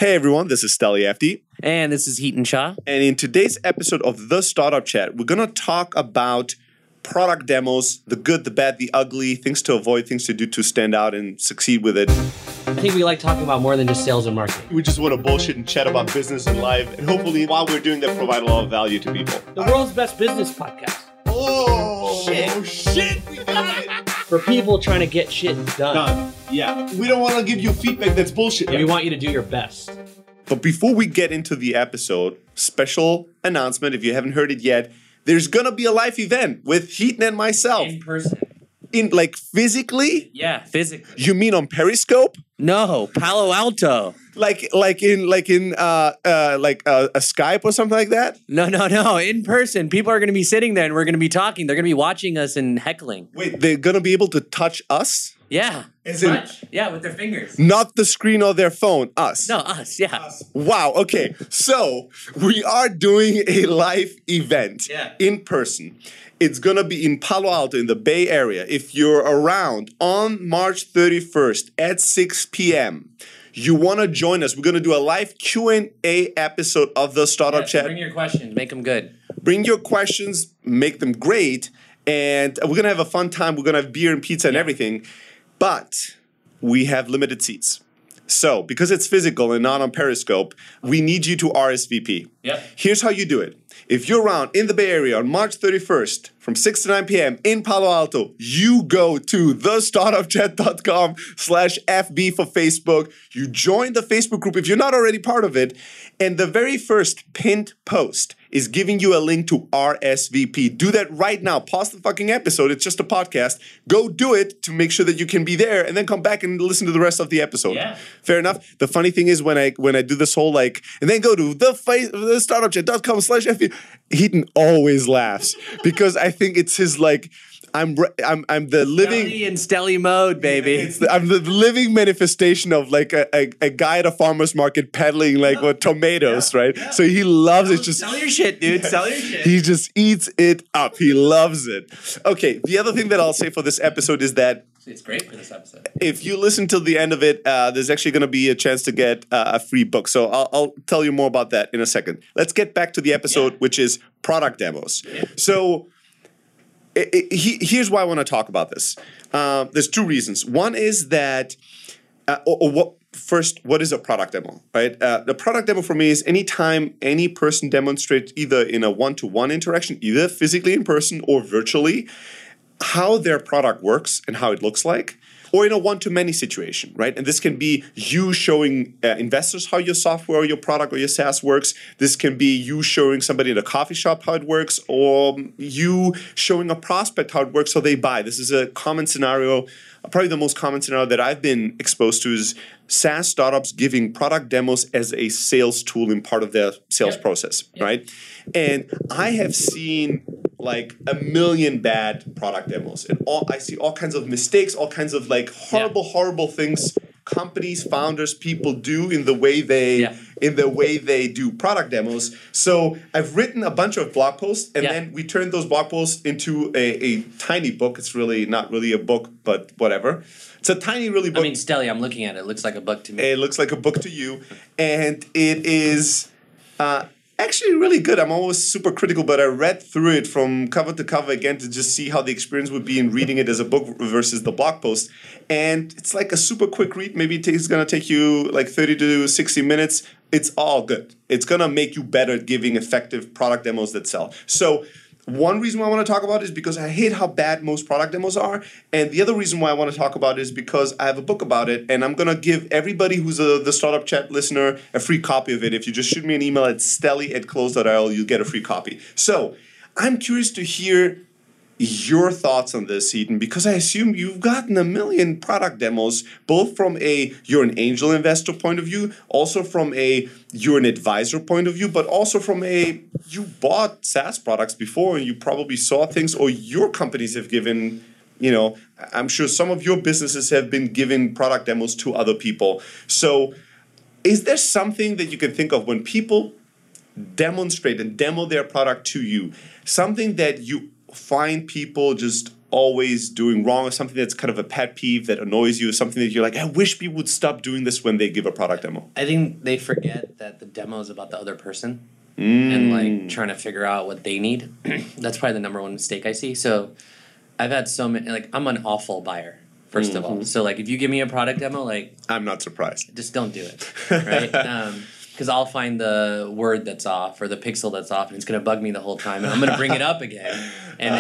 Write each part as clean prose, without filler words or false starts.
Hey everyone, this is Steli FD. And this is Heaton Shah. And in today's episode of The Startup Chat, we're going to talk about product demos, the good, the bad, the ugly, things to avoid, things to do to stand out and succeed with it. I think we like talking about more than just sales and marketing. We just want to bullshit and chat about business and life. And hopefully, while we're doing that, provide a lot of value to people. The world's best business podcast. Oh, shit. We got it. For people trying to get shit done. Yeah. We don't want to give you feedback that's bullshit. We want you to do your best. But before we get into the episode, special announcement, if you haven't heard it yet, there's going to be a live event with Heaton and myself. In person. In like physically? Yeah, physically. You mean on Periscope? No, Palo Alto. Like a Skype or something like that? No. In person. People are going to be sitting there and we're going to be talking. They're going to be watching us and heckling. Wait, they're going to be able to touch us? Yeah. Touch? Yeah, with their fingers. Not the screen or their phone, us. No, us, yeah. Us. Wow, okay. So we are doing a live event in person. It's going to be in Palo Alto in the Bay Area. If you're around on March 31st at 6 p.m., you want to join us. We're going to do a live Q&A episode of the Startup Chat. Bring your questions. Make them good. Bring your questions. Make them great. And we're going to have a fun time. We're going to have beer and pizza and everything. But we have limited seats. So because it's physical and not on Periscope, we need you to RSVP. Yep. Here's how you do it. If you're around in the Bay Area on March 31st from 6 to 9 p.m. in Palo Alto, you go to thestartupchat.com/FB for Facebook. You join the Facebook group if you're not already part of it. And the very first pinned post is giving you a link to RSVP. Do that right now. Pause the fucking episode. It's just a podcast. Go do it to make sure that you can be there and then come back and listen to the rest of the episode. Yeah. Fair enough. The funny thing is when I do this whole and then go to thestartupchat.com/FB, Heaton always laughs because I think it's his I'm the living Steli in Steli mode, baby. I'm the living manifestation of a guy at a farmer's market peddling with tomatoes, right? Yeah. So he loves it. Just sell your shit, dude. Sell your shit. He just eats it up. He loves it. Okay, the other thing that I'll say for this episode is that it's great for this episode. If you listen till the end of it, there's actually going to be a chance to get a free book. So I'll tell you more about that in a second. Let's get back to the episode, which is product demos. Yeah. So here's why I want to talk about this. There's two reasons. One is that, what is a product demo, right? The product demo for me is anytime any person demonstrates either in a one-to-one interaction, either physically in person or virtually, how their product works and how it looks like, or in a one-to-many situation, right? And this can be you showing investors how your software or your product or your SaaS works. This can be you showing somebody in a coffee shop how it works, or you showing a prospect how it works so they buy. This is a common scenario. Probably the most common scenario that I've been exposed to is SaaS startups giving product demos as a sales tool in part of their sales process, right? And I have seen a million bad product demos, and I see all kinds of mistakes, all kinds of horrible things companies, founders, people do in the way they do product demos. So I've written a bunch of blog posts, and then we turned those blog posts into a tiny book. It's really not really a book, but whatever. It's a tiny, really book. I mean, Steli, I'm looking at it. It looks like a book to me. It looks like a book to you, and it is actually really good. I'm always super critical, but I read through it from cover to cover again to just see how the experience would be in reading it as a book versus the blog post. And it's like a super quick read. Maybe it's going to take you 30 to 60 minutes. It's all good. It's going to make you better at giving effective product demos that sell. So one reason why I want to talk about it is because I hate how bad most product demos are. And the other reason why I want to talk about it is because I have a book about it. And I'm going to give everybody who's the Startup Chat listener a free copy of it. If you just shoot me an email at steli@close.io, you'll get a free copy. So I'm curious to hear your thoughts on this, Heaton, because I assume you've gotten a million product demos, both from you're an angel investor point of view, also from you're an advisor point of view, but also from you bought SaaS products before and you probably saw things, or your companies have given, I'm sure some of your businesses have been giving product demos to other people. So is there something that you can think of when people demonstrate and demo their product to you, something that you find people just always doing wrong, or something that's kind of a pet peeve that annoys you, or something that you're like, I wish people would stop doing this when they give a product demo? I think they forget that the demo is about the other person and like trying to figure out what they need. That's probably the number one mistake I see. So I've had so many, like, I'm an awful buyer, first of all. So like if you give me a product demo, like, I'm not surprised. just don't do it, right? Because I'll find the word that's off or the pixel that's off, and it's gonna bug me the whole time, and I'm gonna bring it up again,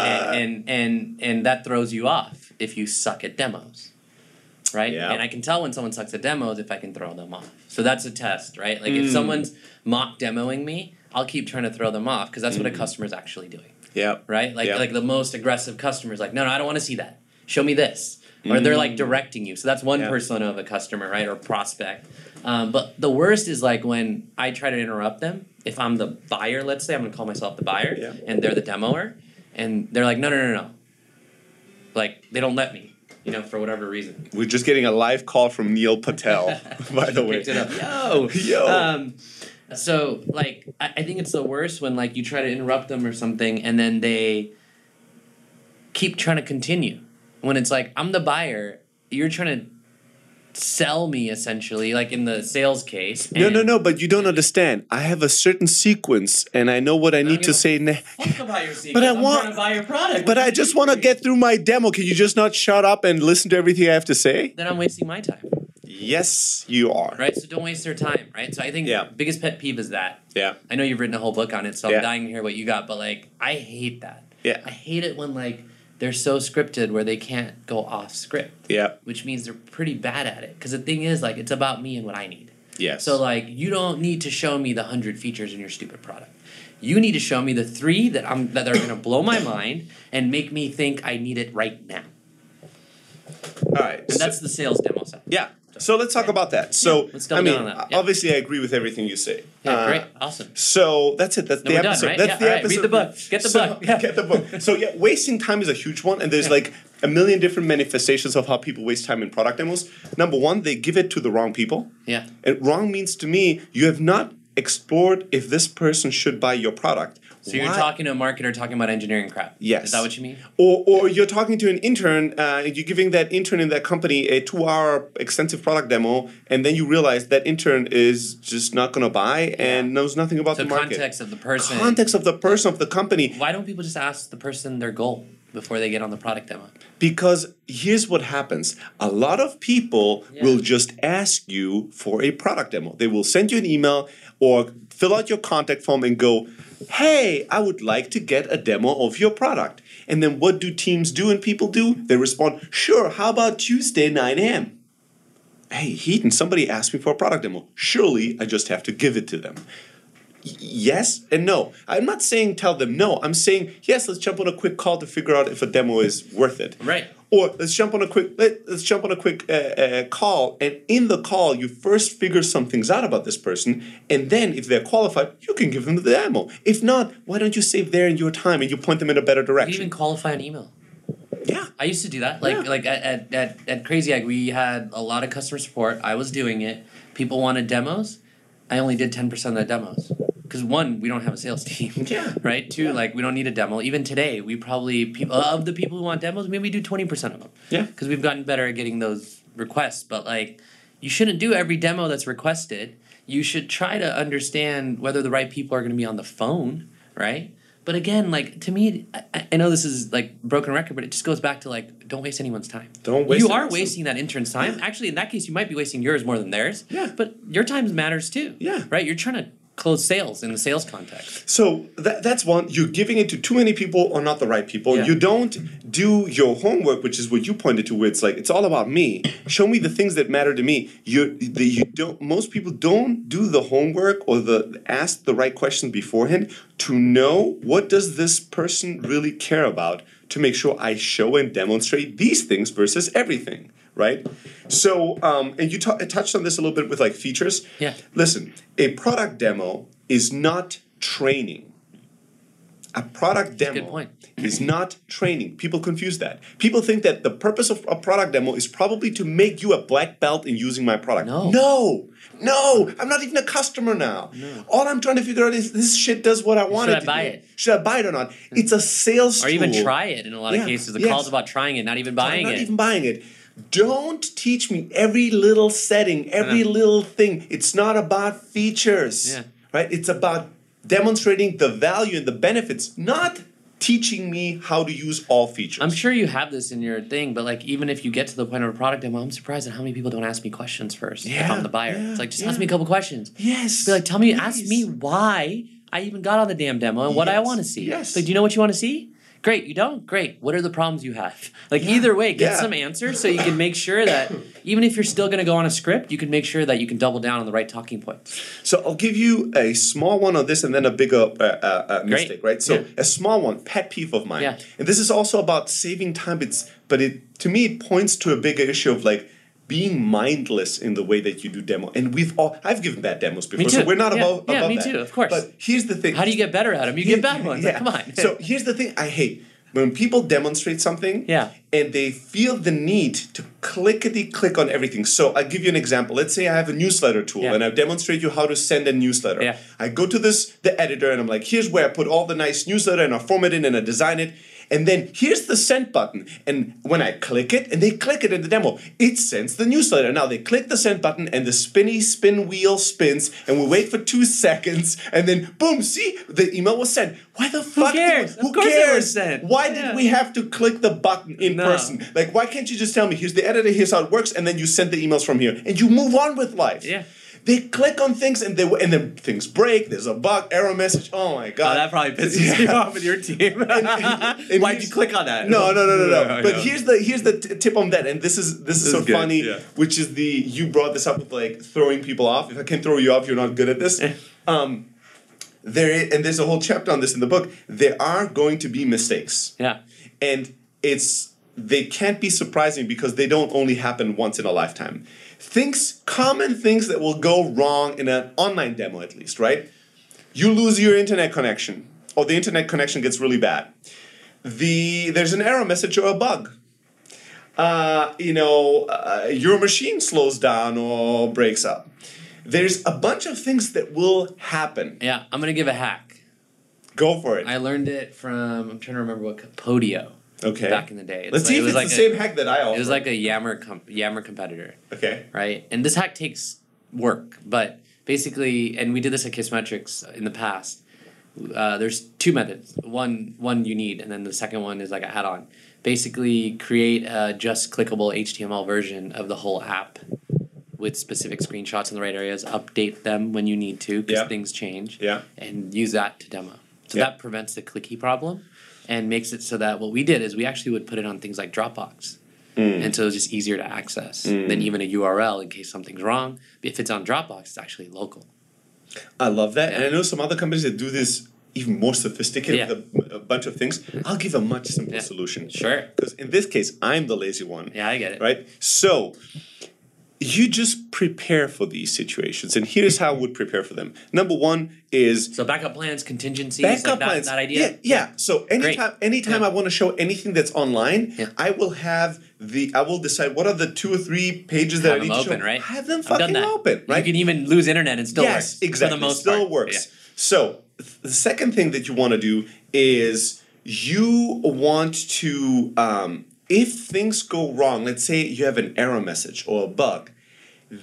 and that throws you off if you suck at demos, right? Yeah. And I can tell when someone sucks at demos if I can throw them off. So that's a test, right? Like if someone's mock demoing me, I'll keep trying to throw them off because that's what a customer's actually doing, Yeah. right? Like Yeah. like the most aggressive customers, like no, I don't want to see that. Show me this. Or they're like directing you. So that's one persona of a customer, right? Or prospect. But the worst is like when I try to interrupt them. If I'm the buyer, let's say, I'm going to call myself the buyer, and they're the demoer, and they're like, no. Like, they don't let me, for whatever reason. We're just getting a live call from Neil Patel, by the way. Picked it up. Yo! So, like, I think it's the worst when, like, you try to interrupt them or something, and then they keep trying to continue. When it's like, I'm the buyer, you're trying to sell me, essentially, like in the sales case. No, but you don't understand. I have a certain sequence, and I know what I need to say. Fuck about your sequence. But I'm trying to buy your product. But I just want to get through my demo. Can you just not shut up and listen to everything I have to say? Then I'm wasting my time. Yes, you are. Right? So don't waste their time, right? So I think biggest pet peeve is that. Yeah. I know you've written a whole book on it, so I'm dying to hear what you got, but, like, I hate that. Yeah. I hate it when, like, they're so scripted where they can't go off script. Yeah. Which means they're pretty bad at it. Because the thing is, like, it's about me and what I need. Yes. So, like, you don't need to show me the 100 features in your stupid product. You need to show me the 3 that are going to blow my mind and make me think I need it right now. All right. And that's the sales demo side. Yeah. So let's talk about that. So, let's double down on that. Yeah. Obviously, I agree with everything you say. Yeah, great. Awesome. So that's it. That's the we're episode. done, right? That's the all right, episode. read the book. Get the book. Yeah. Get the book. So yeah, wasting time is a huge one, and there's like a million different manifestations of how people waste time in product demos. Number one, they give it to the wrong people. Yeah. And wrong means to me, you have not explored if this person should buy your product. So you're talking to a marketer talking about engineering crap. Yes. Is that what you mean? Or you're talking to an intern, you're giving that intern in that company a 2-hour extensive product demo, and then you realize that intern is just not going to buy and knows nothing about the market. Context of the person. Context of the person, of the company. Why don't people just ask the person their goal before they get on the product demo? Because here's what happens. A lot of people will just ask you for a product demo. They will send you an email or fill out your contact form and go, hey, I would like to get a demo of your product. And then what do teams do and people do? They respond, sure, how about Tuesday, 9 a.m.? Hey, Heaton, somebody asked me for a product demo. Surely I just have to give it to them. Yes and no. I'm not saying tell them no. I'm saying, yes, let's jump on a quick call to figure out if a demo is worth it. Right. Or let's jump on a quick call, and in the call you first figure some things out about this person, and then if they're qualified, you can give them the demo. If not, why don't you save their and your time and you point them in a better You can direction? even qualify an email. Yeah. I used to do that. Like at Crazy Egg, we had a lot of customer support. I was doing it. People wanted demos. I only did 10% of the demos. Because 1, we don't have a sales team. Yeah. Right? 2, like, we don't need a demo. Even today, we probably, of the people who want demos, maybe we do 20% of them. Yeah. Because we've gotten better at getting those requests. But, like, you shouldn't do every demo that's requested. You should try to understand whether the right people are going to be on the phone, right? But again, like, to me, I know this is, like, broken record, but it just goes back to, like, don't waste anyone's time. Don't waste You are anyone's wasting that intern's time. Yeah. Actually, in that case, you might be wasting yours more than theirs. Yeah. But your time matters, too. Yeah. Right? You're trying to close sales in the sales context. So that's one. You're giving it to too many people or not the right people. Yeah. You don't do your homework, which is what you pointed to, where it's like, it's all about me. Show me the things that matter to me. You don't. Most people don't do the homework or ask the right questions beforehand to know what does this person really care about, to make sure I show and demonstrate these things versus everything. Right? So, and you touched on this a little bit with like features. Yeah. Listen, a product demo is not training. A product good demo point. is not training. People confuse that. People think that the purpose of a product demo is probably to make you a black belt in using my product. No, I'm not even a customer now. No. All I'm trying to figure out is this shit does what I want it to do. Should I buy it? Should I buy it or not? It's a sales Or tool. even try it in a lot of cases. The call's about trying it, not even buying not it. even buying it. Don't teach me every little setting, every little thing. It's not about features, right? It's about demonstrating the value and the benefits, not teaching me how to use all features. I'm sure you have this in your thing, but like even if you get to the point of a product demo, I'm surprised at how many people don't ask me questions first if I'm the buyer. It's like, just ask me a couple questions. Yes. Be like, ask me why I even got on the damn demo and what I want to see. Yes. Like, do you know what you want to see? Great, you don't? Great. What are the problems you have? Like either way, get some answers so you can make sure that even if you're still going to go on a script, you can make sure that you can double down on the right talking points. So I'll give you a small one on this and then a bigger mistake, right? So a small one, pet peeve of mine. And this is also about saving time, but to me it points to a bigger issue of like being mindless in the way that you do demo. And I've given bad demos before, so we're not above that. Yeah, me too, of course. But here's the thing. How do you get better at them? You get bad ones. Come on. So here's the thing I hate. When people demonstrate something and they feel the need to click on everything. So I'll give you an example. Let's say I have a newsletter tool and I demonstrate you how to send a newsletter. I go to the editor and I'm like, here's where I put all the nice newsletter and I format it and I design it. And then here's the send button. And when I click it, and they click it in the demo, it sends the newsletter. Now they click the send button and the spin wheel spins and we wait for 2 seconds and then boom, see, the email was sent. Why the fuck? Who cares? Who of course cares? It was sent. Why did we have to click the button in person? Like, why can't you just tell me, here's the editor, here's how it works, and then you send the emails from here and you move on with life? They click on things and then things break. There's a bug, error message. Oh my god! Oh, that probably pisses you off with your team. and why'd you click on that? No. But here's the tip on that, and this is so funny. Which is you brought this up with like throwing people off. If I can throw you off, you're not good at this. There's a whole chapter on this in the book. There are going to be mistakes. And they can't be surprising because they don't only happen once in a lifetime. Common things that will go wrong in an online demo at least, right? You lose your internet connection, or the internet connection gets really bad. There's an error message or a bug. Your machine slows down or breaks up. There's a bunch of things that will happen. Yeah, I'm gonna give a hack. Go for it. I learned it from, I'm trying to remember what, Podio. Okay. Back in the day. Let's see if it's the same hack that I offer. It was like a Yammer competitor. Okay. Right? And this hack takes work, but basically, and we did this at Kissmetrics in the past, there's 2 methods. One you need, and then the second one is like an add-on. Basically, create a just clickable HTML version of the whole app with specific screenshots in the right areas, update them when you need to because things change, and use that to demo. So that prevents the clicky problem. And makes it so that what we did is we actually would put it on things like Dropbox. And so it's just easier to access than even a URL in case something's wrong. If it's on Dropbox, it's actually local. I love that. And I know some other companies that do this even more sophisticated with a bunch of things. I'll give a much simpler solution. Sure. Because in this case, I'm the lazy one. Yeah, I get it. Right? So you just prepare for these situations. And here's how I would prepare for them. Number one is... So backup plans, contingencies, plans. That idea? Yeah. So anytime I want to show anything that's online, I will decide what are the 2 or 3 pages that I need to show. Right? Have them fucking open, right? You can even lose internet and still works. Yes, exactly. For the most still part. works. Yeah. So the second thing that you want to do is you want to... if things go wrong, let's say you have an error message or a bug,